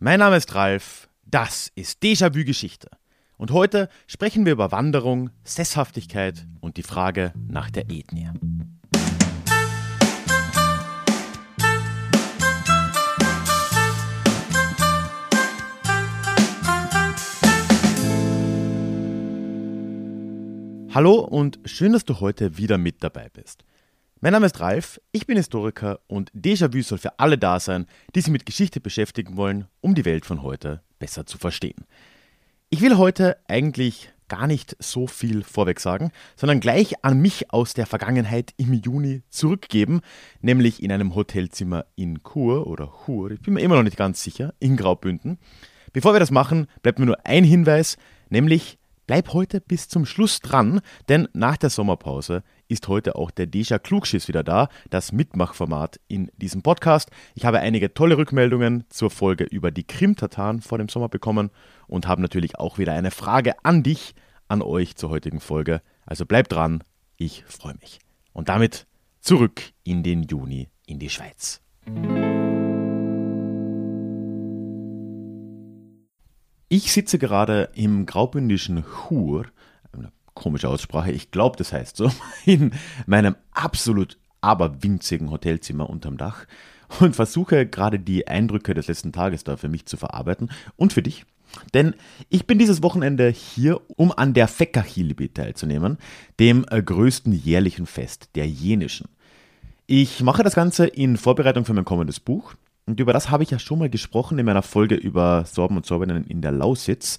Mein Name ist Ralf, das ist Déjà-vu Geschichte. Und heute sprechen wir über Wanderung, Sesshaftigkeit und die Frage nach der Ethnie. Hallo und schön, dass du heute wieder mit dabei bist. Mein Name ist Ralf, ich bin Historiker und Déjà-vu soll für alle da sein, die sich mit Geschichte beschäftigen wollen, um die Welt von heute besser zu verstehen. Ich will heute eigentlich gar nicht so viel vorweg sagen, sondern gleich an mich aus der Vergangenheit im Juni zurückgeben, nämlich in einem Hotelzimmer in Chur, ich bin mir immer noch nicht ganz sicher, in Graubünden. Bevor wir das machen, bleibt mir nur ein Hinweis, nämlich bleib heute bis zum Schluss dran, denn nach der Sommerpause ist heute auch der Déjà Klugschiss wieder da, das Mitmachformat in diesem Podcast. Ich habe einige tolle Rückmeldungen zur Folge über die Krim-Tataren vor dem Sommer bekommen und habe natürlich auch wieder eine Frage an dich, an euch zur heutigen Folge. Also bleib dran, ich freue mich. Und damit zurück in den Juni in die Schweiz. Ich sitze gerade im graubündischen Chur, eine komische Aussprache, ich glaube, das heißt so, in meinem absolut aberwinzigen Hotelzimmer unterm Dach und versuche gerade die Eindrücke des letzten Tages da für mich zu verarbeiten und für dich. Denn ich bin dieses Wochenende hier, um an der Fekahilbi teilzunehmen, dem größten jährlichen Fest der Jenischen. Ich mache das Ganze in Vorbereitung für mein kommendes Buch. Und über das habe ich ja schon mal gesprochen in meiner Folge über Sorben und Sorberinnen in der Lausitz.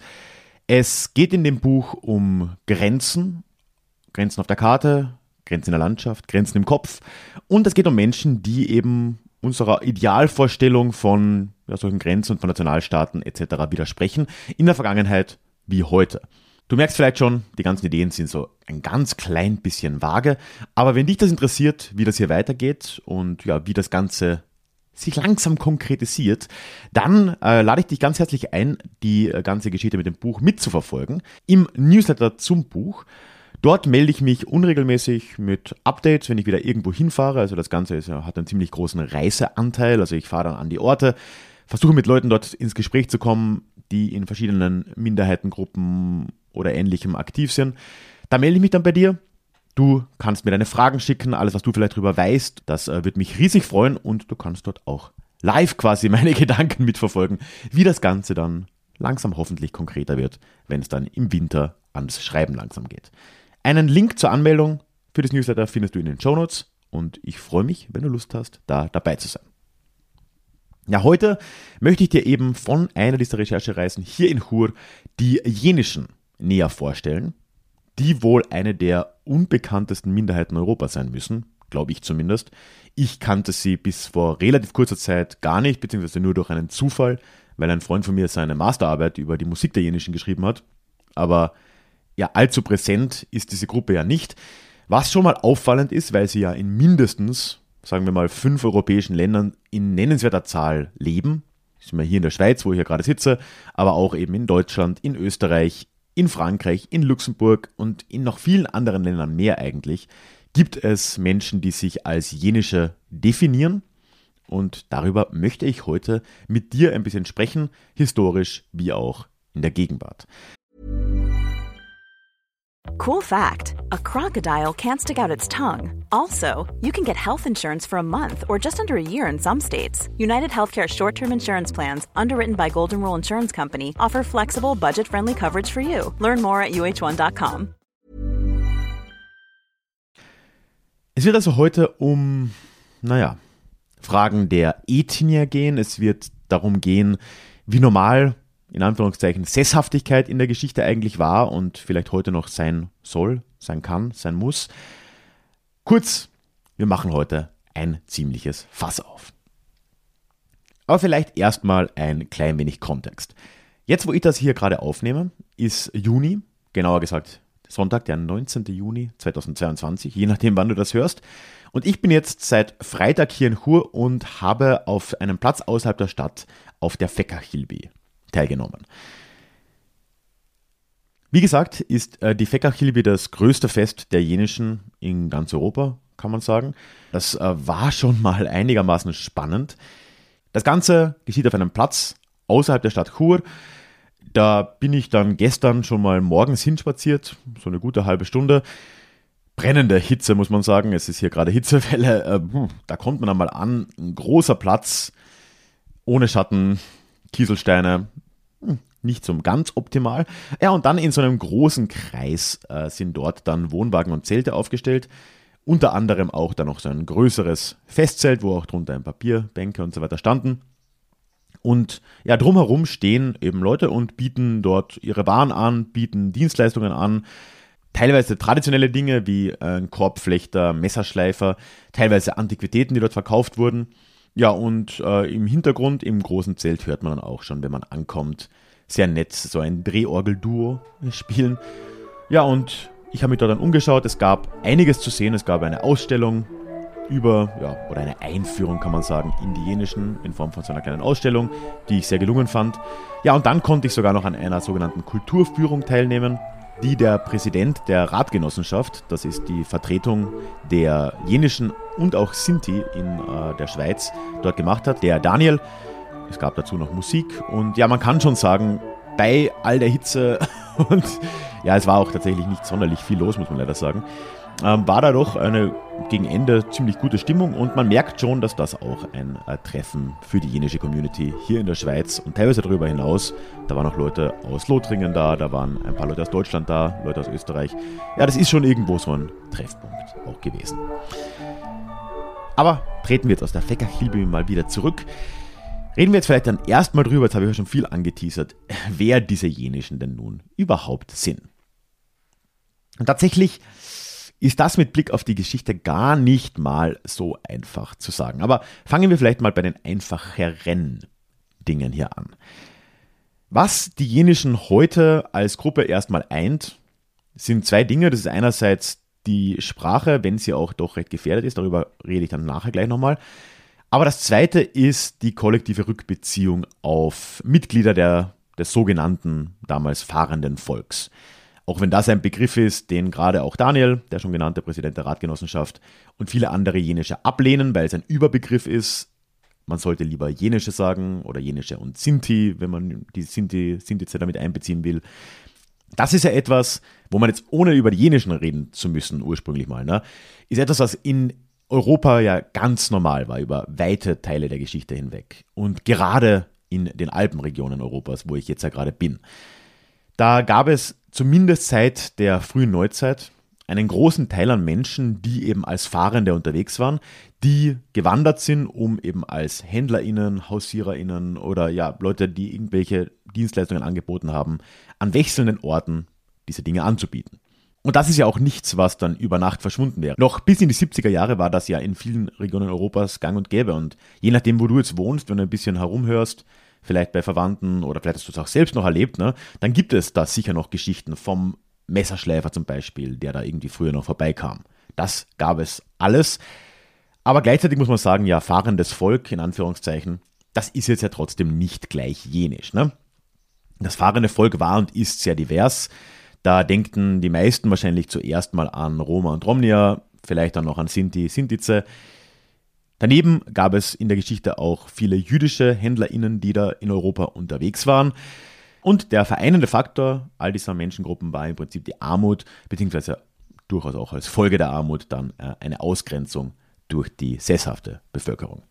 Es geht in dem Buch um Grenzen, Grenzen auf der Karte, Grenzen in der Landschaft, Grenzen im Kopf. Und es geht um Menschen, die eben unserer Idealvorstellung von solchen Grenzen und von Nationalstaaten etc. widersprechen, in der Vergangenheit wie heute. Du merkst vielleicht schon, die ganzen Ideen sind so ein ganz klein bisschen vage. Aber wenn dich das interessiert, wie das hier weitergeht und wie das Ganze sich langsam konkretisiert, dann lade ich dich ganz herzlich ein, die ganze Geschichte mit dem Buch mitzuverfolgen. Im Newsletter zum Buch. Dort melde ich mich unregelmäßig mit Updates, wenn ich wieder irgendwo hinfahre. Also das Ganze hat einen ziemlich großen Reiseanteil. Also ich fahre dann an die Orte, versuche mit Leuten dort ins Gespräch zu kommen, die in verschiedenen Minderheitengruppen oder Ähnlichem aktiv sind. Da melde ich mich dann bei dir. Du kannst mir deine Fragen schicken, alles, was du vielleicht darüber weißt. Das wird mich riesig freuen und du kannst dort auch live quasi meine Gedanken mitverfolgen, wie das Ganze dann langsam hoffentlich konkreter wird, wenn es dann im Winter ans Schreiben langsam geht. Einen Link zur Anmeldung für das Newsletter findest du in den Shownotes und ich freue mich, wenn du Lust hast, da dabei zu sein. Ja, heute möchte ich dir eben von einer dieser Recherchereisen hier in Chur die Jenischen näher vorstellen, die wohl eine der unbekanntesten Minderheiten Europas sein müssen, glaube ich zumindest. Ich kannte sie bis vor relativ kurzer Zeit gar nicht, beziehungsweise nur durch einen Zufall, weil ein Freund von mir seine Masterarbeit über die Musik der Jenischen geschrieben hat. Aber allzu präsent ist diese Gruppe ja nicht. Was schon mal auffallend ist, weil sie ja in mindestens, sagen wir mal, 5 europäischen Ländern in nennenswerter Zahl leben. Sind wir hier in der Schweiz, wo ich ja gerade sitze, aber auch eben in Deutschland, in Österreich, in Frankreich, in Luxemburg und in noch vielen anderen Ländern mehr eigentlich, gibt es Menschen, die sich als Jenische definieren. Und darüber möchte ich heute mit dir ein bisschen sprechen, historisch wie auch in der Gegenwart. Cool fact, a crocodile can't stick out its tongue. Also, you can get health insurance for a month or just under a year in some states. United Healthcare short-term insurance plans, underwritten by Golden Rule Insurance Company, offer flexible, budget-friendly coverage for you. Learn more at uh1.com. Es wird also heute um, Fragen der Ethnie gehen. Es wird darum gehen, wie normal, in Anführungszeichen, Sesshaftigkeit in der Geschichte eigentlich war und vielleicht heute noch sein soll, sein kann, sein muss. Kurz, wir machen heute ein ziemliches Fass auf. Aber vielleicht erstmal ein klein wenig Kontext. Jetzt, wo ich das hier gerade aufnehme, ist Juni, genauer gesagt Sonntag, der 19. Juni 2022, je nachdem, wann du das hörst. Und ich bin jetzt seit Freitag hier in Chur und habe auf einem Platz außerhalb der Stadt auf der Fekahilbi teilgenommen. Wie gesagt, ist die Fekahilbi das größte Fest der Jenischen in ganz Europa, kann man sagen. Das war schon mal einigermaßen spannend. Das Ganze geschieht auf einem Platz außerhalb der Stadt Chur. Da bin ich dann gestern schon mal morgens hinspaziert, so eine gute halbe Stunde. Brennende Hitze, muss man sagen. Es ist hier gerade Hitzewelle. Da kommt man einmal an. Ein großer Platz, ohne Schatten, Kieselsteine. Nicht so ganz optimal. Ja, und dann in so einem großen Kreis sind dort dann Wohnwagen und Zelte aufgestellt. Unter anderem auch dann noch so ein größeres Festzelt, wo auch drunter ein Papier, Bänke und so weiter standen. Und ja, drumherum stehen eben Leute und bieten dort ihre Waren an, bieten Dienstleistungen an. Teilweise traditionelle Dinge wie ein Korbflechter, Messerschleifer, teilweise Antiquitäten, die dort verkauft wurden. Ja, und im Hintergrund, im großen Zelt, hört man dann auch schon, wenn man ankommt, sehr nett, so ein Drehorgel-Duo spielen. Ja, und ich habe mich da dann umgeschaut. Es gab einiges zu sehen. Es gab eine Ausstellung oder eine Einführung, kann man sagen, in die Jenischen in Form von so einer kleinen Ausstellung, die ich sehr gelungen fand. Ja, und dann konnte ich sogar noch an einer sogenannten Kulturführung teilnehmen, die der Präsident der Ratgenossenschaft, das ist die Vertretung der Jenischen und auch Sinti in der Schweiz, dort gemacht hat, der Daniel. Es gab dazu noch Musik und ja, man kann schon sagen, bei all der Hitze und ja, es war auch tatsächlich nicht sonderlich viel los, muss man leider sagen, war da doch eine gegen Ende ziemlich gute Stimmung und man merkt schon, dass das auch ein Treffen für die jenische Community hier in der Schweiz und teilweise darüber hinaus, da waren auch Leute aus Lothringen da waren ein paar Leute aus Deutschland da, Leute aus Österreich. Ja, das ist schon irgendwo so ein Treffpunkt auch gewesen. Aber treten wir jetzt aus der Fäckerhilbe mal wieder zurück. Reden wir jetzt vielleicht dann erstmal drüber, jetzt habe ich ja schon viel angeteasert, wer diese Jenischen denn nun überhaupt sind. Und tatsächlich ist das mit Blick auf die Geschichte gar nicht mal so einfach zu sagen. Aber fangen wir vielleicht mal bei den einfacheren Dingen hier an. Was die Jenischen heute als Gruppe erstmal eint, sind zwei Dinge. Das ist einerseits die Sprache, wenn sie auch doch recht gefährdet ist, darüber rede ich dann nachher gleich nochmal. Aber das zweite ist die kollektive Rückbeziehung auf Mitglieder des sogenannten damals fahrenden Volks. Auch wenn das ein Begriff ist, den gerade auch Daniel, der schon genannte Präsident der Ratgenossenschaft, und viele andere Jenische ablehnen, weil es ein Überbegriff ist. Man sollte lieber Jenische sagen oder Jenische und Sinti, wenn man die Sinti-Zeit damit einbeziehen will. Das ist ja etwas, wo man jetzt ohne über die Jenischen reden zu müssen, ursprünglich mal, ist etwas, was in Europa ja ganz normal war, über weite Teile der Geschichte hinweg. Und gerade in den Alpenregionen Europas, wo ich jetzt ja gerade bin. Da gab es zumindest seit der frühen Neuzeit einen großen Teil an Menschen, die eben als Fahrende unterwegs waren, die gewandert sind, um eben als HändlerInnen, HausiererInnen oder ja, Leute, die irgendwelche Dienstleistungen angeboten haben, an wechselnden Orten diese Dinge anzubieten. Und das ist ja auch nichts, was dann über Nacht verschwunden wäre. Noch bis in die 70er Jahre war das ja in vielen Regionen Europas gang und gäbe. Und je nachdem, wo du jetzt wohnst, wenn du ein bisschen herumhörst, vielleicht bei Verwandten oder vielleicht hast du es auch selbst noch erlebt, dann gibt es da sicher noch Geschichten vom Messerschleifer zum Beispiel, der da irgendwie früher noch vorbeikam. Das gab es alles. Aber gleichzeitig muss man sagen, ja, fahrendes Volk, in Anführungszeichen, das ist jetzt ja trotzdem nicht gleich jenisch. Das fahrende Volk war und ist sehr divers. Da denken die meisten wahrscheinlich zuerst mal an Roma und Romnia, vielleicht dann noch an Sinti, Sintize. Daneben gab es in der Geschichte auch viele jüdische HändlerInnen, die da in Europa unterwegs waren. Und der vereinende Faktor all dieser Menschengruppen war im Prinzip die Armut, beziehungsweise durchaus auch als Folge der Armut dann eine Ausgrenzung durch die sesshafte Bevölkerung.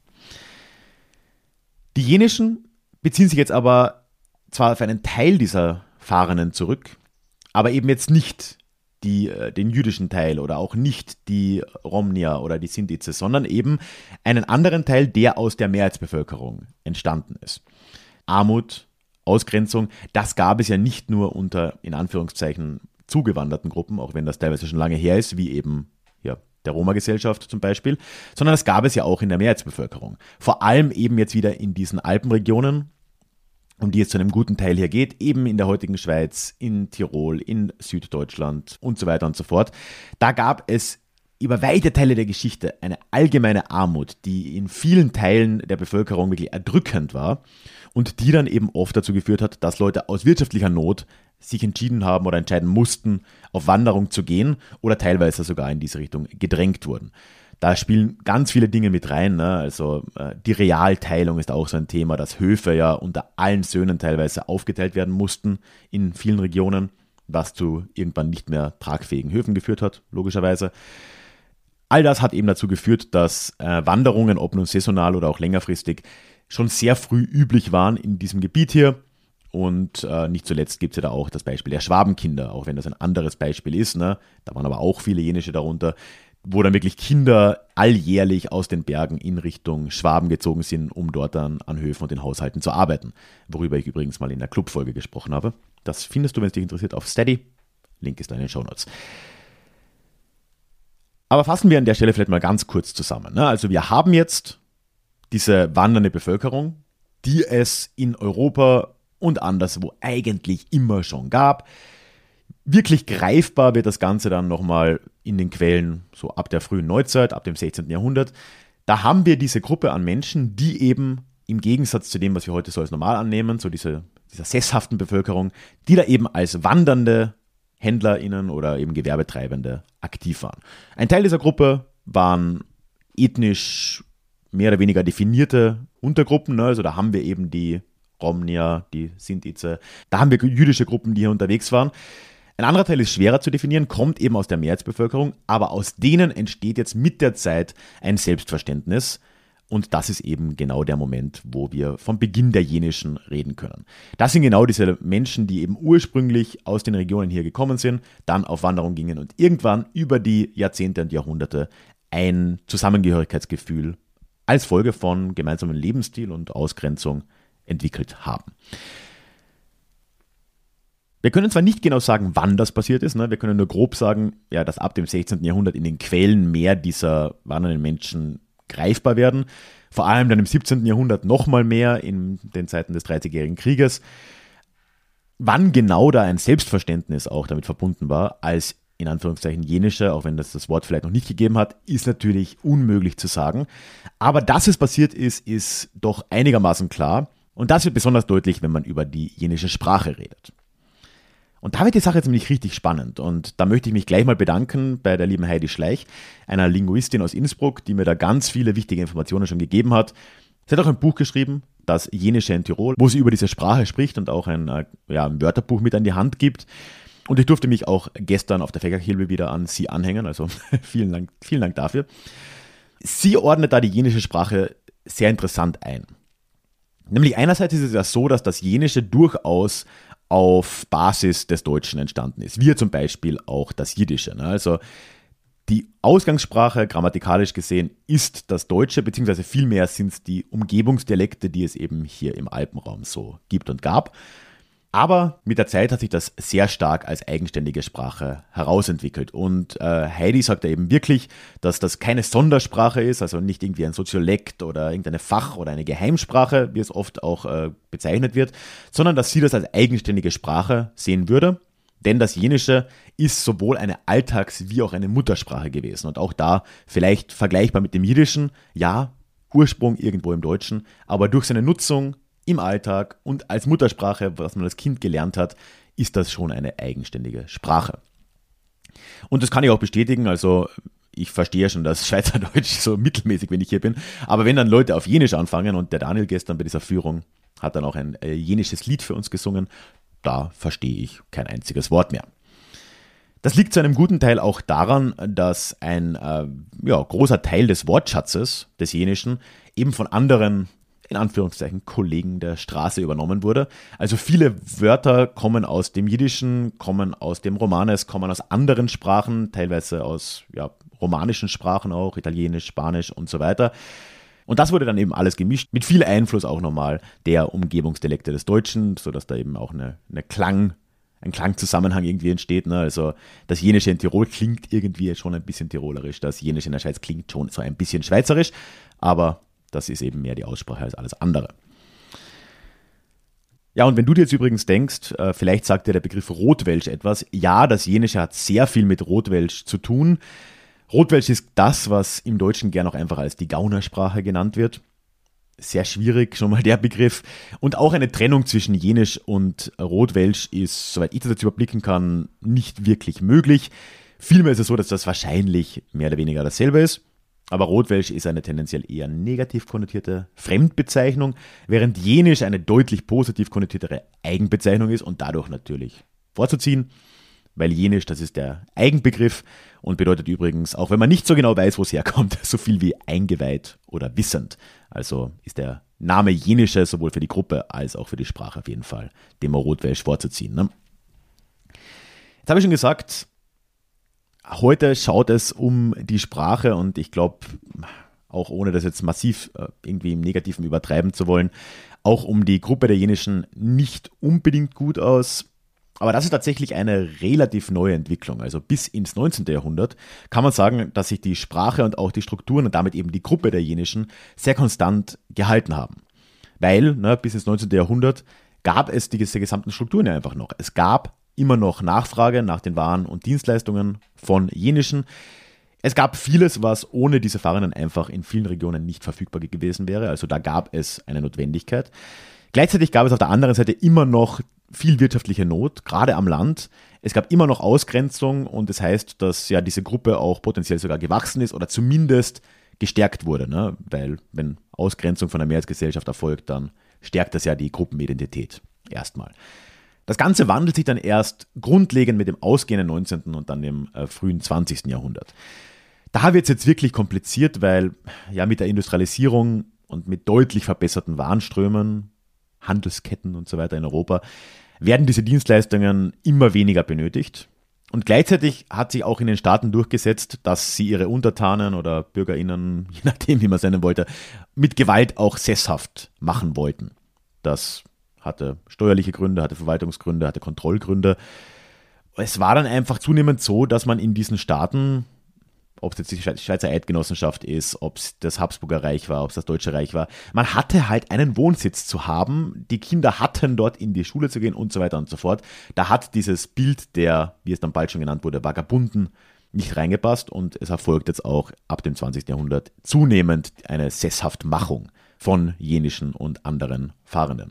Die Jenischen beziehen sich jetzt aber zwar auf einen Teil dieser Fahrenden zurück, aber eben jetzt nicht den jüdischen Teil oder auch nicht die Romnia oder die Sintize, sondern eben einen anderen Teil, der aus der Mehrheitsbevölkerung entstanden ist. Armut, Ausgrenzung, das gab es ja nicht nur unter, in Anführungszeichen, zugewanderten Gruppen, auch wenn das teilweise schon lange her ist, wie eben der Roma-Gesellschaft zum Beispiel, sondern das gab es ja auch in der Mehrheitsbevölkerung. Vor allem eben jetzt wieder in diesen Alpenregionen, um die es zu einem guten Teil hier geht, eben in der heutigen Schweiz, in Tirol, in Süddeutschland und so weiter und so fort. Da gab es über weite Teile der Geschichte eine allgemeine Armut, die in vielen Teilen der Bevölkerung wirklich erdrückend war und die dann eben oft dazu geführt hat, dass Leute aus wirtschaftlicher Not sich entschieden haben oder entscheiden mussten, auf Wanderung zu gehen oder teilweise sogar in diese Richtung gedrängt wurden. Da spielen ganz viele Dinge mit rein, ne? Also die Realteilung ist auch so ein Thema, dass Höfe ja unter allen Söhnen teilweise aufgeteilt werden mussten in vielen Regionen, was zu irgendwann nicht mehr tragfähigen Höfen geführt hat, logischerweise. All das hat eben dazu geführt, dass Wanderungen, ob nun saisonal oder auch längerfristig, schon sehr früh üblich waren in diesem Gebiet hier. Und nicht zuletzt gibt es ja da auch das Beispiel der Schwabenkinder, auch wenn das ein anderes Beispiel ist, ne? Da waren aber auch viele jenische darunter, wo dann wirklich Kinder alljährlich aus den Bergen in Richtung Schwaben gezogen sind, um dort dann an Höfen und in Haushalten zu arbeiten. Worüber ich übrigens mal in der Clubfolge gesprochen habe. Das findest du, wenn es dich interessiert, auf Steady. Link ist da in den Shownotes. Aber fassen wir an der Stelle vielleicht mal ganz kurz zusammen, ne? Also wir haben jetzt diese wandernde Bevölkerung, die es in Europa und anderswo eigentlich immer schon gab. Wirklich greifbar wird das Ganze dann nochmal in den Quellen so ab der frühen Neuzeit, ab dem 16. Jahrhundert. Da haben wir diese Gruppe an Menschen, die eben im Gegensatz zu dem, was wir heute so als normal annehmen, so dieser sesshaften Bevölkerung, die da eben als wandernde HändlerInnen oder eben Gewerbetreibende aktiv waren. Ein Teil dieser Gruppe waren ethnisch mehr oder weniger definierte Untergruppen, ne? Also da haben wir eben die Romnier, die Sintize, da haben wir jüdische Gruppen, die hier unterwegs waren. Ein anderer Teil ist schwerer zu definieren, kommt eben aus der Mehrheitsbevölkerung, aber aus denen entsteht jetzt mit der Zeit ein Selbstverständnis und das ist eben genau der Moment, wo wir vom Beginn der Jenischen reden können. Das sind genau diese Menschen, die eben ursprünglich aus den Regionen hier gekommen sind, dann auf Wanderung gingen und irgendwann über die Jahrzehnte und Jahrhunderte ein Zusammengehörigkeitsgefühl als Folge von gemeinsamen Lebensstil und Ausgrenzung entwickelt haben. Wir können zwar nicht genau sagen, wann das passiert ist, ne? Wir können nur grob sagen, ja, dass ab dem 16. Jahrhundert in den Quellen mehr dieser wandernden Menschen greifbar werden. Vor allem dann im 17. Jahrhundert nochmal mehr in den Zeiten des Dreißigjährigen Krieges. Wann genau da ein Selbstverständnis auch damit verbunden war, als in Anführungszeichen jenische, auch wenn das Wort vielleicht noch nicht gegeben hat, ist natürlich unmöglich zu sagen. Aber dass es passiert ist, ist doch einigermaßen klar. Und das wird besonders deutlich, wenn man über die jenische Sprache redet. Und da wird die Sache jetzt nämlich richtig spannend. Und da möchte ich mich gleich mal bedanken bei der lieben Heidi Schleich, einer Linguistin aus Innsbruck, die mir da ganz viele wichtige Informationen schon gegeben hat. Sie hat auch ein Buch geschrieben, das Jenische in Tirol, wo sie über diese Sprache spricht und auch ein Wörterbuch mit an die Hand gibt. Und ich durfte mich auch gestern auf der Fächerkilbe wieder an sie anhängen, also vielen Dank dafür. Sie ordnet da die jenische Sprache sehr interessant ein. Nämlich einerseits ist es ja so, dass das Jenische durchaus auf Basis des Deutschen entstanden ist, wie zum Beispiel auch das Jiddische. Also die Ausgangssprache, grammatikalisch gesehen, ist das Deutsche, beziehungsweise vielmehr sind es die Umgebungsdialekte, die es eben hier im Alpenraum so gibt und gab. Aber mit der Zeit hat sich das sehr stark als eigenständige Sprache herausentwickelt. Und Heidi sagt ja eben wirklich, dass das keine Sondersprache ist, also nicht irgendwie ein Soziolekt oder irgendeine Fach- oder eine Geheimsprache, wie es oft auch bezeichnet wird, sondern dass sie das als eigenständige Sprache sehen würde. Denn das Jenische ist sowohl eine Alltags- wie auch eine Muttersprache gewesen. Und auch da vielleicht vergleichbar mit dem Jiddischen, ja, Ursprung irgendwo im Deutschen, aber durch seine Nutzung im Alltag und als Muttersprache, was man als Kind gelernt hat, ist das schon eine eigenständige Sprache. Und das kann ich auch bestätigen, also ich verstehe schon das Schweizerdeutsch so mittelmäßig, wenn ich hier bin, aber wenn dann Leute auf Jenisch anfangen und der Daniel gestern bei dieser Führung hat dann auch ein jenisches Lied für uns gesungen, da verstehe ich kein einziges Wort mehr. Das liegt zu einem guten Teil auch daran, dass ein großer Teil des Wortschatzes des Jenischen eben von anderen, in Anführungszeichen, Kollegen der Straße übernommen wurde. Also viele Wörter kommen aus dem Jiddischen, kommen aus dem Romanes, kommen aus anderen Sprachen, teilweise aus romanischen Sprachen auch, Italienisch, Spanisch und so weiter. Und das wurde dann eben alles gemischt, mit viel Einfluss auch nochmal der Umgebungsdialekte des Deutschen, sodass da eben auch ein Klangzusammenhang irgendwie entsteht. Ne? Also das Jenische in Tirol klingt irgendwie schon ein bisschen tirolerisch, das Jenische in der Schweiz klingt schon so ein bisschen schweizerisch, aber das ist eben mehr die Aussprache als alles andere. Ja, und wenn du dir jetzt übrigens denkst, vielleicht sagt dir der Begriff Rotwelsch etwas. Ja, das Jenische hat sehr viel mit Rotwelsch zu tun. Rotwelsch ist das, was im Deutschen gern auch einfach als die Gaunersprache genannt wird. Sehr schwierig, schon mal der Begriff. Und auch eine Trennung zwischen Jenisch und Rotwelsch ist, soweit ich das jetzt überblicken kann, nicht wirklich möglich. Vielmehr ist es so, dass das wahrscheinlich mehr oder weniger dasselbe ist. Aber Rotwelsch ist eine tendenziell eher negativ konnotierte Fremdbezeichnung, während Jenisch eine deutlich positiv konnotiertere Eigenbezeichnung ist und dadurch natürlich vorzuziehen, weil Jenisch, das ist der Eigenbegriff und bedeutet übrigens, auch wenn man nicht so genau weiß, wo es herkommt, so viel wie eingeweiht oder wissend. Also ist der Name Jenische sowohl für die Gruppe als auch für die Sprache auf jeden Fall dem Rotwelsch vorzuziehen. Ne? Jetzt habe ich schon gesagt, heute schaut es um die Sprache und ich glaube, auch ohne das jetzt massiv irgendwie im Negativen übertreiben zu wollen, auch um die Gruppe der Jenischen nicht unbedingt gut aus. Aber das ist tatsächlich eine relativ neue Entwicklung. Also bis ins 19. Jahrhundert kann man sagen, dass sich die Sprache und auch die Strukturen und damit eben die Gruppe der Jenischen sehr konstant gehalten haben. Weil bis ins 19. Jahrhundert gab es diese gesamten Strukturen ja einfach noch. Es gab immer noch Nachfrage nach den Waren und Dienstleistungen von Jenischen. Es gab vieles, was ohne diese Fahrenden einfach in vielen Regionen nicht verfügbar gewesen wäre. Also da gab es eine Notwendigkeit. Gleichzeitig gab es auf der anderen Seite immer noch viel wirtschaftliche Not, gerade am Land. Es gab immer noch Ausgrenzung und das heißt, dass ja diese Gruppe auch potenziell sogar gewachsen ist oder zumindest gestärkt wurde. Ne? Weil wenn Ausgrenzung von der Mehrheitsgesellschaft erfolgt, dann stärkt das ja die Gruppenidentität erstmal. Das Ganze wandelt sich dann erst grundlegend mit dem ausgehenden 19. und dann dem frühen 20. Jahrhundert. Da wird es jetzt wirklich kompliziert, weil ja mit der Industrialisierung und mit deutlich verbesserten Warenströmen, Handelsketten und so weiter in Europa, werden diese Dienstleistungen immer weniger benötigt. Und gleichzeitig hat sich auch in den Staaten durchgesetzt, dass sie ihre Untertanen oder BürgerInnen, je nachdem wie man es nennen wollte, mit Gewalt auch sesshaft machen wollten. Das hatte steuerliche Gründe, hatte Verwaltungsgründe, hatte Kontrollgründe. Es war dann einfach zunehmend so, dass man in diesen Staaten, ob es jetzt die Schweizer Eidgenossenschaft ist, ob es das Habsburger Reich war, ob es das Deutsche Reich war, man hatte halt einen Wohnsitz zu haben. Die Kinder hatten dort in die Schule zu gehen und so weiter und so fort. Da hat dieses Bild der, wie es dann bald schon genannt wurde, Vagabunden nicht reingepasst und es erfolgt jetzt auch ab dem 20. Jahrhundert zunehmend eine Sesshaftmachung von jenischen und anderen Fahrenden.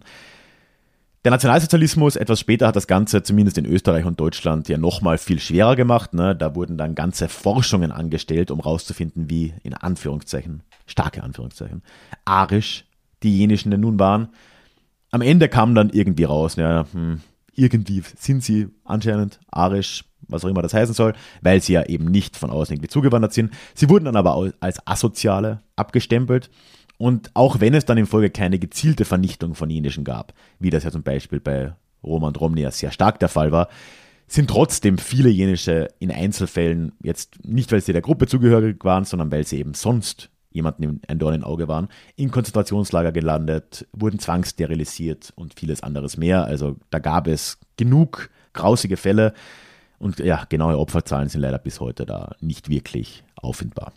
Der Nationalsozialismus, etwas später, hat das Ganze zumindest in Österreich und Deutschland ja nochmal viel schwerer gemacht. Ne? Da wurden dann ganze Forschungen angestellt, um rauszufinden, wie, in Anführungszeichen, starke Anführungszeichen, arisch die Jenischen denn nun waren. Am Ende kam dann irgendwie raus, irgendwie sind sie anscheinend arisch, was auch immer das heißen soll, weil sie ja eben nicht von außen irgendwie zugewandert sind. Sie wurden dann aber als Asoziale abgestempelt. Und auch wenn es dann in Folge keine gezielte Vernichtung von Jenischen gab, wie das ja zum Beispiel bei Roma und Romnia sehr stark der Fall war, sind trotzdem viele Jenische in Einzelfällen jetzt nicht, weil sie der Gruppe zugehörig waren, sondern weil sie eben sonst jemandem ein Dorn im Auge waren, in Konzentrationslager gelandet, wurden zwangssterilisiert und vieles anderes mehr. Also da gab es genug grausige Fälle und ja, genaue Opferzahlen sind leider bis heute da nicht wirklich auffindbar.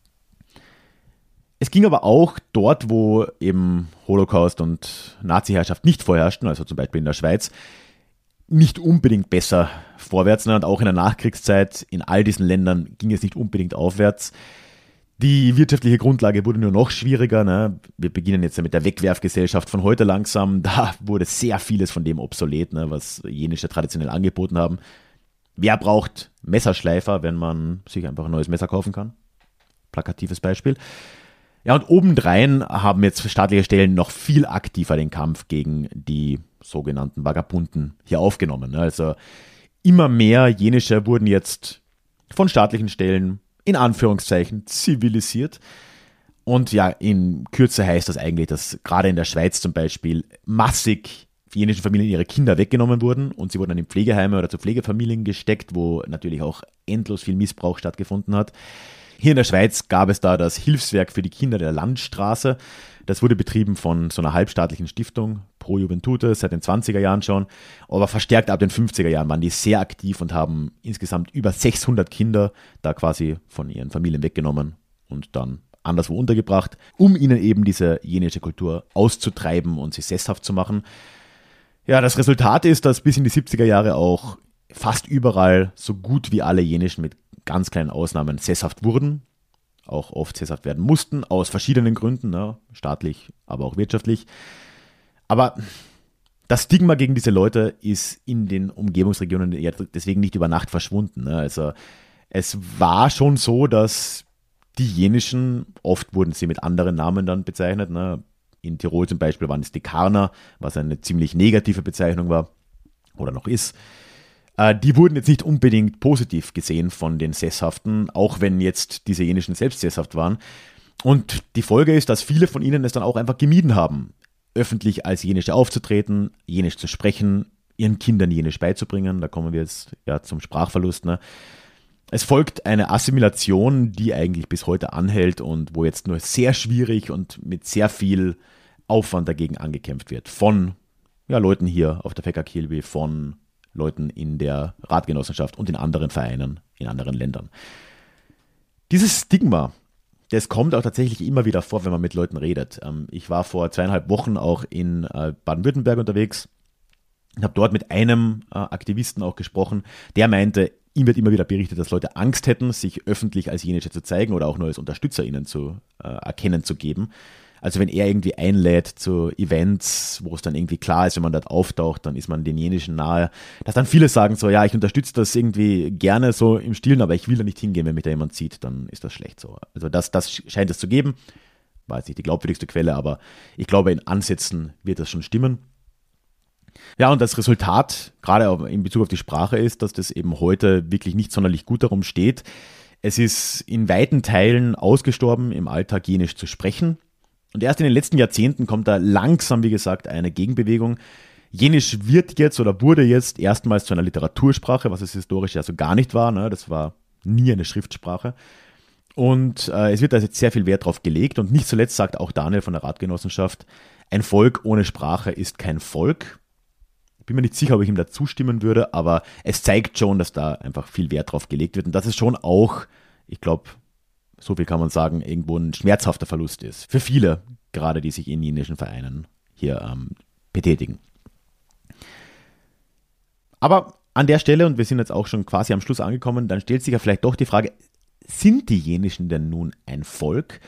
Es ging aber auch dort, wo eben Holocaust und Nazi-Herrschaft nicht vorherrschten, also zum Beispiel in der Schweiz, nicht unbedingt besser vorwärts. Und auch in der Nachkriegszeit in all diesen Ländern ging es nicht unbedingt aufwärts. Die wirtschaftliche Grundlage wurde nur noch schwieriger. Ne? Wir beginnen jetzt mit der Wegwerfgesellschaft von heute langsam. Da wurde sehr vieles von dem obsolet, ne, was Jenische traditionell angeboten haben. Wer braucht Messerschleifer, wenn man sich einfach ein neues Messer kaufen kann? Plakatives Beispiel. Ja, und obendrein haben jetzt staatliche Stellen noch viel aktiver den Kampf gegen die sogenannten Vagabunden hier aufgenommen. Also immer mehr Jenische wurden jetzt von staatlichen Stellen in Anführungszeichen zivilisiert. Und ja, in Kürze heißt das eigentlich, dass gerade in der Schweiz zum Beispiel massig jenischen Familien ihre Kinder weggenommen wurden und sie wurden dann in Pflegeheime oder zu Pflegefamilien gesteckt, wo natürlich auch endlos viel Missbrauch stattgefunden hat. Hier in der Schweiz gab es da das Hilfswerk für die Kinder der Landstraße. Das wurde betrieben von so einer halbstaatlichen Stiftung, Pro Juventute, seit den 20er Jahren schon. Aber verstärkt ab den 50er Jahren waren die sehr aktiv und haben insgesamt über 600 Kinder da quasi von ihren Familien weggenommen und dann anderswo untergebracht, um ihnen eben diese jenische Kultur auszutreiben und sie sesshaft zu machen. Ja, das Resultat ist, dass bis in die 70er Jahre auch fast überall so gut wie alle Jenischen mit ganz kleinen Ausnahmen sesshaft wurden, auch oft sesshaft werden mussten, aus verschiedenen Gründen, ne, staatlich, aber auch wirtschaftlich. Aber das Stigma gegen diese Leute ist in den Umgebungsregionen deswegen nicht über Nacht verschwunden. Ne. Also es war schon so, dass die jenischen, oft wurden sie mit anderen Namen dann bezeichnet. Ne? In Tirol zum Beispiel waren es die Karner, was eine ziemlich negative Bezeichnung war oder noch ist. Die wurden jetzt nicht unbedingt positiv gesehen von den Sesshaften, auch wenn jetzt diese jenischen selbst sesshaft waren. Und die Folge ist, dass viele von ihnen es dann auch einfach gemieden haben, öffentlich als Jenische aufzutreten, Jenisch zu sprechen, ihren Kindern Jenisch beizubringen. Da kommen wir jetzt ja zum Sprachverlust. Ne? Es folgt eine Assimilation, die eigentlich bis heute anhält und wo jetzt nur sehr schwierig und mit sehr viel Aufwand dagegen angekämpft wird. Von Leuten hier auf der Fekakilbi, von Leuten in der Ratgenossenschaft und in anderen Vereinen, in anderen Ländern. Dieses Stigma, das kommt auch tatsächlich immer wieder vor, wenn man mit Leuten redet. Ich war vor 2,5 Wochen auch in Baden-Württemberg unterwegs und habe dort mit einem Aktivisten auch gesprochen, der meinte, ihm wird immer wieder berichtet, dass Leute Angst hätten, sich öffentlich als Jenische zu zeigen oder auch nur als Unterstützer ihnen zu erkennen zu geben. Also wenn er irgendwie einlädt zu Events, wo es dann irgendwie klar ist, wenn man dort auftaucht, dann ist man den Jenischen nahe, dass dann viele sagen so, ja, ich unterstütze das irgendwie gerne so im Stillen, aber ich will da nicht hingehen, wenn mich da jemand sieht, dann ist das schlecht so. Also das scheint es zu geben, war jetzt nicht die glaubwürdigste Quelle, aber ich glaube, in Ansätzen wird das schon stimmen. Ja, und das Resultat, gerade in Bezug auf die Sprache, ist, dass das eben heute wirklich nicht sonderlich gut darum steht. Es ist in weiten Teilen ausgestorben, im Alltag Jenisch zu sprechen. Und erst in den letzten Jahrzehnten kommt da langsam, wie gesagt, eine Gegenbewegung. Jenisch wird jetzt oder wurde jetzt erstmals zu einer Literatursprache, was es historisch ja so gar nicht war. Ne? Das war nie eine Schriftsprache. Und es wird da jetzt sehr viel Wert drauf gelegt. Und nicht zuletzt sagt auch Daniel von der Ratgenossenschaft, ein Volk ohne Sprache ist kein Volk. Ich bin mir nicht sicher, ob ich ihm da zustimmen würde, aber es zeigt schon, dass da einfach viel Wert drauf gelegt wird. Und dass es schon auch, ich glaube, so viel kann man sagen, irgendwo ein schmerzhafter Verlust ist. Für viele, gerade die sich in jenischen Vereinen hier betätigen. Aber an der Stelle, und wir sind jetzt auch schon quasi am Schluss angekommen, dann stellt sich ja vielleicht doch die Frage, sind die Jenischen denn nun ein Volk?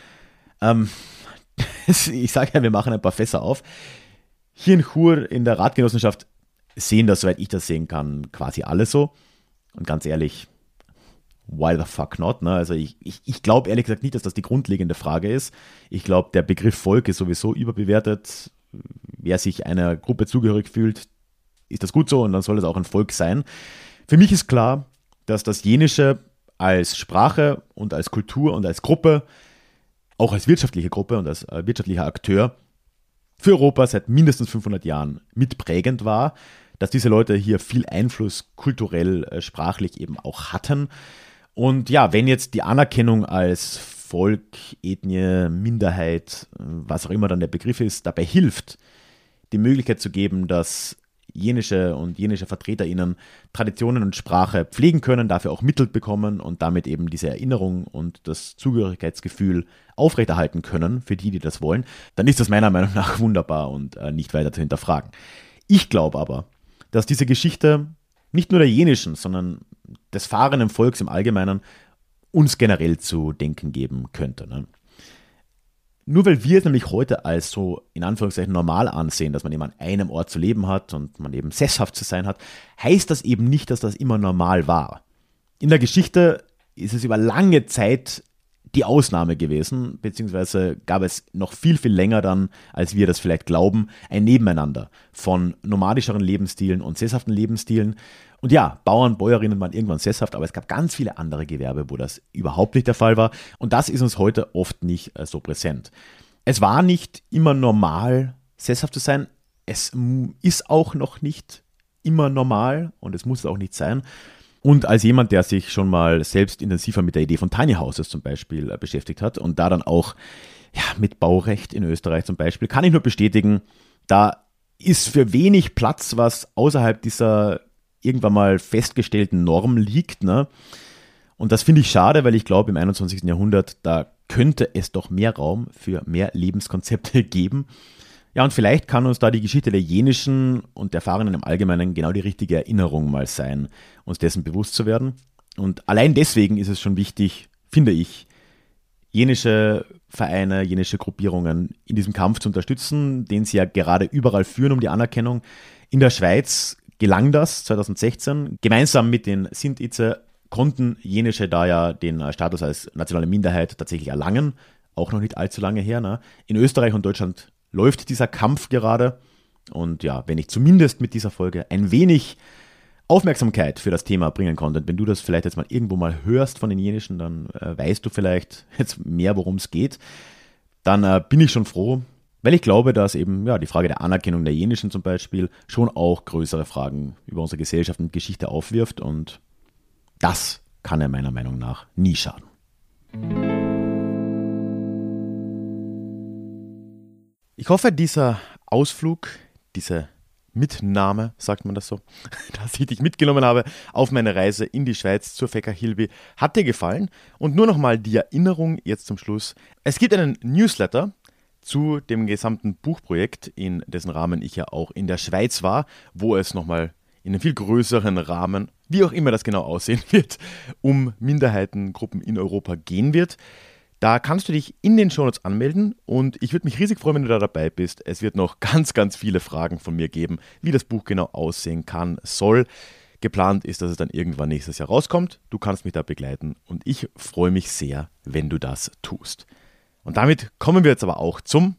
Ich sage ja, wir machen ein paar Fässer auf. Hier in Chur in der Ratgenossenschaft sehen das, soweit ich das sehen kann, quasi alle so. Und ganz ehrlich, why the fuck not? Ne? Also ich glaube ehrlich gesagt nicht, dass das die grundlegende Frage ist. Ich glaube, der Begriff Volk ist sowieso überbewertet. Wer sich einer Gruppe zugehörig fühlt, ist das gut so und dann soll es auch ein Volk sein. Für mich ist klar, dass das Jenische als Sprache und als Kultur und als Gruppe, auch als wirtschaftliche Gruppe und als wirtschaftlicher Akteur für Europa seit mindestens 500 Jahren mitprägend war, dass diese Leute hier viel Einfluss kulturell, sprachlich eben auch hatten. Und ja, wenn jetzt die Anerkennung als Volk, Ethnie, Minderheit, was auch immer dann der Begriff ist, dabei hilft, die Möglichkeit zu geben, dass jenische und jenische VertreterInnen Traditionen und Sprache pflegen können, dafür auch Mittel bekommen und damit eben diese Erinnerung und das Zugehörigkeitsgefühl aufrechterhalten können, für die das wollen, dann ist das meiner Meinung nach wunderbar und nicht weiter zu hinterfragen. Ich glaube aber, dass diese Geschichte nicht nur der jenischen, sondern des fahrenden Volks im Allgemeinen uns generell zu denken geben könnte. Ne? Nur weil wir es nämlich heute als so in Anführungszeichen normal ansehen, dass man eben an einem Ort zu leben hat und man eben sesshaft zu sein hat, heißt das eben nicht, dass das immer normal war. In der Geschichte ist es über lange Zeit die Ausnahme gewesen, beziehungsweise gab es noch viel, viel länger dann, als wir das vielleicht glauben, ein Nebeneinander von nomadischeren Lebensstilen und sesshaften Lebensstilen. Und ja, Bauern, Bäuerinnen waren irgendwann sesshaft, aber es gab ganz viele andere Gewerbe, wo das überhaupt nicht der Fall war. Und das ist uns heute oft nicht so präsent. Es war nicht immer normal, sesshaft zu sein. Es ist auch noch nicht immer normal und es muss es auch nicht sein. Und als jemand, der sich schon mal selbst intensiver mit der Idee von Tiny Houses zum Beispiel beschäftigt hat und da dann auch mit Baurecht in Österreich zum Beispiel, kann ich nur bestätigen, da ist für wenig Platz, was außerhalb dieser irgendwann mal festgestellten Norm liegt. Ne? Und das finde ich schade, weil ich glaube, im 21. Jahrhundert, da könnte es doch mehr Raum für mehr Lebenskonzepte geben. Ja, und vielleicht kann uns da die Geschichte der Jenischen und der Fahrenden im Allgemeinen genau die richtige Erinnerung mal sein, uns dessen bewusst zu werden. Und allein deswegen ist es schon wichtig, finde ich, jenische Vereine, jenische Gruppierungen in diesem Kampf zu unterstützen, den sie ja gerade überall führen um die Anerkennung. In der Schweiz gelang das 2016, gemeinsam mit den Sintize konnten Jenische da ja den Status als nationale Minderheit tatsächlich erlangen. Auch noch nicht allzu lange her. Ne? In Österreich und Deutschland läuft dieser Kampf gerade. Und ja, wenn ich zumindest mit dieser Folge ein wenig Aufmerksamkeit für das Thema bringen konnte, wenn du das vielleicht jetzt mal irgendwo mal hörst von den Jenischen, dann weißt du vielleicht jetzt mehr, worum es geht. Dann bin ich schon froh, weil ich glaube, dass eben die Frage der Anerkennung der Jenischen zum Beispiel schon auch größere Fragen über unsere Gesellschaft und Geschichte aufwirft und das kann ja meiner Meinung nach nie schaden. Ich hoffe, dieser Ausflug, diese Mitnahme, sagt man das so, dass ich dich mitgenommen habe auf meine Reise in die Schweiz zur Fäcker Hilby, hat dir gefallen. Und nur nochmal die Erinnerung jetzt zum Schluss. Es gibt einen Newsletter zu dem gesamten Buchprojekt, in dessen Rahmen ich ja auch in der Schweiz war, wo es nochmal in einem viel größeren Rahmen, wie auch immer das genau aussehen wird, um Minderheitengruppen in Europa gehen wird. Da kannst du dich in den Shownotes anmelden und ich würde mich riesig freuen, wenn du da dabei bist. Es wird noch ganz, ganz viele Fragen von mir geben, wie das Buch genau aussehen kann, soll. Geplant ist, dass es dann irgendwann nächstes Jahr rauskommt. Du kannst mich da begleiten und ich freue mich sehr, wenn du das tust. Und damit kommen wir jetzt aber auch zum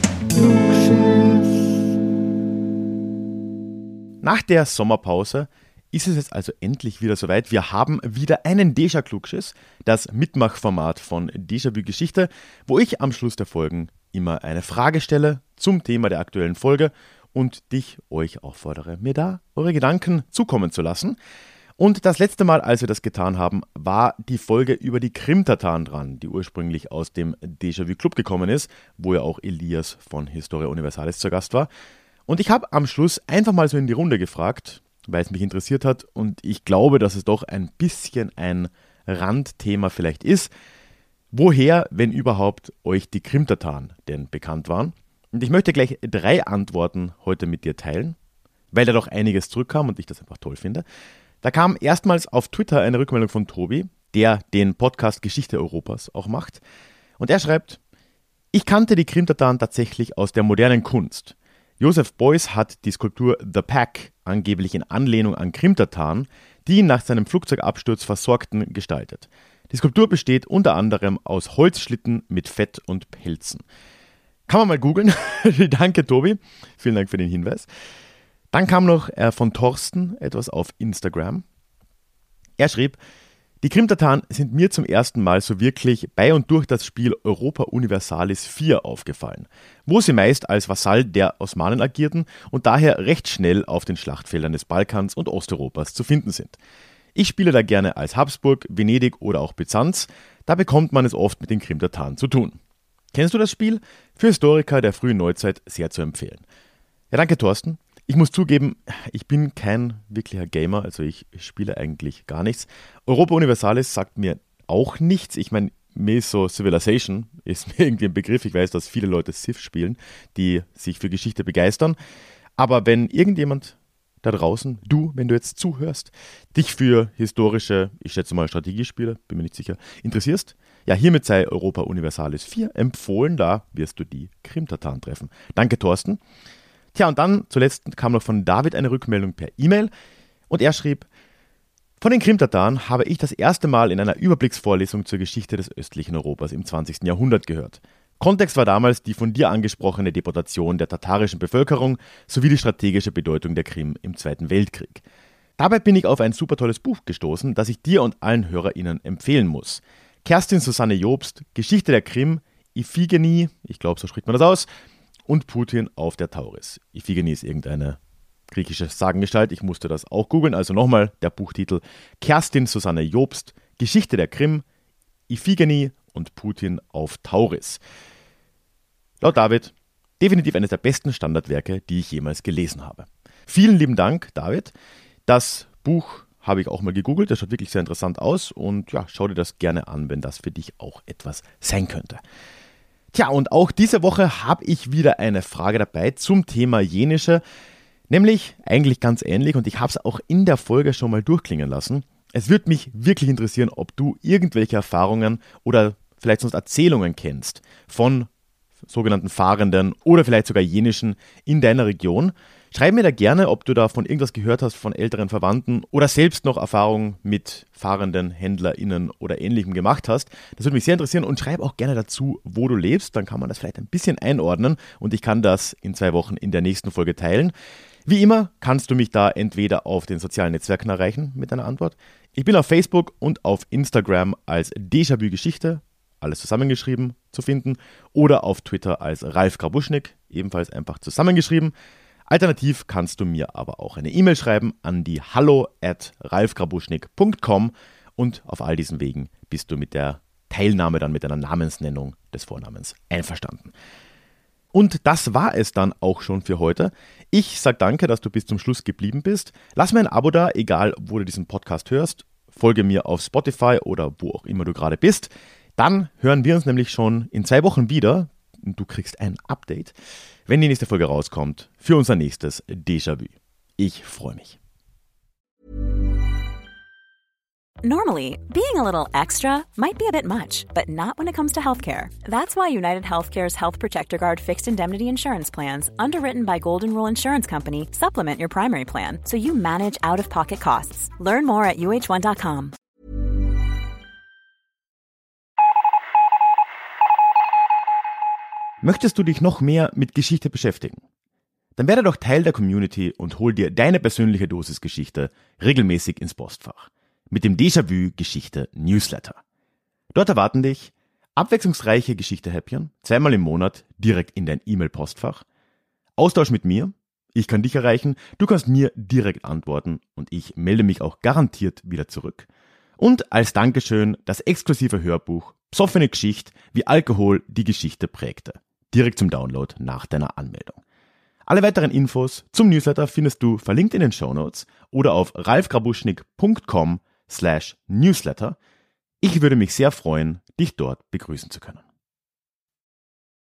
Nach der Sommerpause ist es jetzt also endlich wieder soweit. Wir haben wieder einen Déjà-Klugschiss, das Mitmachformat von Déjà-vu Geschichte, wo ich am Schluss der Folgen immer eine Frage stelle zum Thema der aktuellen Folge und euch auffordere, mir da eure Gedanken zukommen zu lassen. Und das letzte Mal, als wir das getan haben, war die Folge über die Krim-Tataren dran, die ursprünglich aus dem Déjà-vu Club gekommen ist, wo ja auch Elias von Historia Universalis zu Gast war. Und ich habe am Schluss einfach mal so in die Runde gefragt, weil es mich interessiert hat und ich glaube, dass es doch ein bisschen ein Randthema vielleicht ist, woher, wenn überhaupt, euch die Krim-Tataren denn bekannt waren. Und ich möchte gleich 3 Antworten heute mit dir teilen, weil da doch einiges zurückkam und ich das einfach toll finde. Da kam erstmals auf Twitter eine Rückmeldung von Tobi, der den Podcast Geschichte Europas auch macht. Und er schreibt: Ich kannte die Krim-Tataren tatsächlich aus der modernen Kunst. Joseph Beuys hat die Skulptur The Pack angeblich in Anlehnung an Krim-Tataren, die ihn nach seinem Flugzeugabsturz versorgten, gestaltet. Die Skulptur besteht unter anderem aus Holzschlitten mit Fett und Pelzen. Kann man mal googeln. Danke, Tobi. Vielen Dank für den Hinweis. Dann kam noch von Thorsten etwas auf Instagram. Er schrieb: Die Krim-Tataren sind mir zum ersten Mal so wirklich bei und durch das Spiel Europa Universalis 4 aufgefallen, wo sie meist als Vasall der Osmanen agierten und daher recht schnell auf den Schlachtfeldern des Balkans und Osteuropas zu finden sind. Ich spiele da gerne als Habsburg, Venedig oder auch Byzanz, da bekommt man es oft mit den Krim-Tataren zu tun. Kennst du das Spiel? Für Historiker der frühen Neuzeit sehr zu empfehlen. Ja, danke Thorsten. Ich muss zugeben, ich bin kein wirklicher Gamer, also ich spiele eigentlich gar nichts. Europa Universalis sagt mir auch nichts. Ich meine, mir ist so Civilization, ist mir irgendwie ein Begriff. Ich weiß, dass viele Leute Civ spielen, die sich für Geschichte begeistern. Aber wenn irgendjemand da draußen, wenn du jetzt zuhörst, dich für historische, ich schätze mal Strategiespiele, bin mir nicht sicher, interessierst, ja, hiermit sei Europa Universalis 4 empfohlen, da wirst du die Krim-Tataren treffen. Danke, Thorsten. Tja, und dann zuletzt kam noch von David eine Rückmeldung per E-Mail und er schrieb: Von den Krim-Tataren habe ich das erste Mal in einer Überblicksvorlesung zur Geschichte des östlichen Europas im 20. Jahrhundert gehört. Kontext war damals die von dir angesprochene Deportation der tatarischen Bevölkerung sowie die strategische Bedeutung der Krim im Zweiten Weltkrieg. Dabei bin ich auf ein super tolles Buch gestoßen, das ich dir und allen HörerInnen empfehlen muss. Kerstin Susanne Jobst, Geschichte der Krim, Iphigenie, ich glaube, so spricht man das aus, und Putin auf der Tauris. Iphigenie ist irgendeine griechische Sagengestalt, ich musste das auch googeln, also nochmal der Buchtitel: Kerstin Susanne Jobst, Geschichte der Krim, Iphigenie und Putin auf Tauris. Laut David definitiv eines der besten Standardwerke, die ich jemals gelesen habe. Vielen lieben Dank, David. Das Buch habe ich auch mal gegoogelt, das schaut wirklich sehr interessant aus und ja, schau dir das gerne an, wenn das für dich auch etwas sein könnte. Tja, und auch diese Woche habe ich wieder eine Frage dabei zum Thema Jenische, nämlich eigentlich ganz ähnlich und ich habe es auch in der Folge schon mal durchklingen lassen. Es würde mich wirklich interessieren, ob du irgendwelche Erfahrungen oder vielleicht sonst Erzählungen kennst von sogenannten Fahrenden oder vielleicht sogar Jenischen in deiner Region. Schreib mir da gerne, ob du da von irgendwas gehört hast von älteren Verwandten oder selbst noch Erfahrungen mit fahrenden HändlerInnen oder Ähnlichem gemacht hast. Das würde mich sehr interessieren und schreib auch gerne dazu, wo du lebst. Dann kann man das vielleicht ein bisschen einordnen und ich kann das in 2 Wochen in der nächsten Folge teilen. Wie immer kannst du mich da entweder auf den sozialen Netzwerken erreichen mit deiner Antwort. Ich bin auf Facebook und auf Instagram als Déjà-vu Geschichte, alles zusammengeschrieben, zu finden, oder auf Twitter als Ralf Grabuschnik, ebenfalls einfach zusammengeschrieben. Alternativ kannst du mir aber auch eine E-Mail schreiben an die hallo@ralfgrabuschnik.com und auf all diesen Wegen bist du mit der Teilnahme dann mit einer Namensnennung des Vornamens einverstanden. Und das war es dann auch schon für heute. Ich sage danke, dass du bis zum Schluss geblieben bist. Lass mir ein Abo da, egal wo du diesen Podcast hörst. Folge mir auf Spotify oder wo auch immer du gerade bist. Dann hören wir uns nämlich schon in 2 Wochen wieder. Du kriegst ein Update, wenn die nächste Folge rauskommt, für unser nächstes Déjà-vu. Ich freue mich. Normally, being a little extra might be a bit much, but not when it comes to healthcare. That's why United Healthcare's Health Protector Guard fixed indemnity insurance plans, underwritten by Golden Rule Insurance Company, supplement your primary plan so you manage out-of-pocket costs. Learn more at uh1.com. Möchtest du dich noch mehr mit Geschichte beschäftigen? Dann werde doch Teil der Community und hol dir deine persönliche Dosis Geschichte regelmäßig ins Postfach. Mit dem Déjà-vu Geschichte Newsletter. Dort erwarten dich abwechslungsreiche Geschichte-Häppchen, 2-mal im Monat direkt in dein E-Mail-Postfach. Austausch mit mir, ich kann dich erreichen, du kannst mir direkt antworten und ich melde mich auch garantiert wieder zurück. Und als Dankeschön das exklusive Hörbuch Psoffene Geschichte, wie Alkohol die Geschichte prägte. Direkt zum Download nach deiner Anmeldung. Alle weiteren Infos zum Newsletter findest du verlinkt in den Shownotes oder auf ralfgrabuschnik.com/newsletter. Ich würde mich sehr freuen, dich dort begrüßen zu können.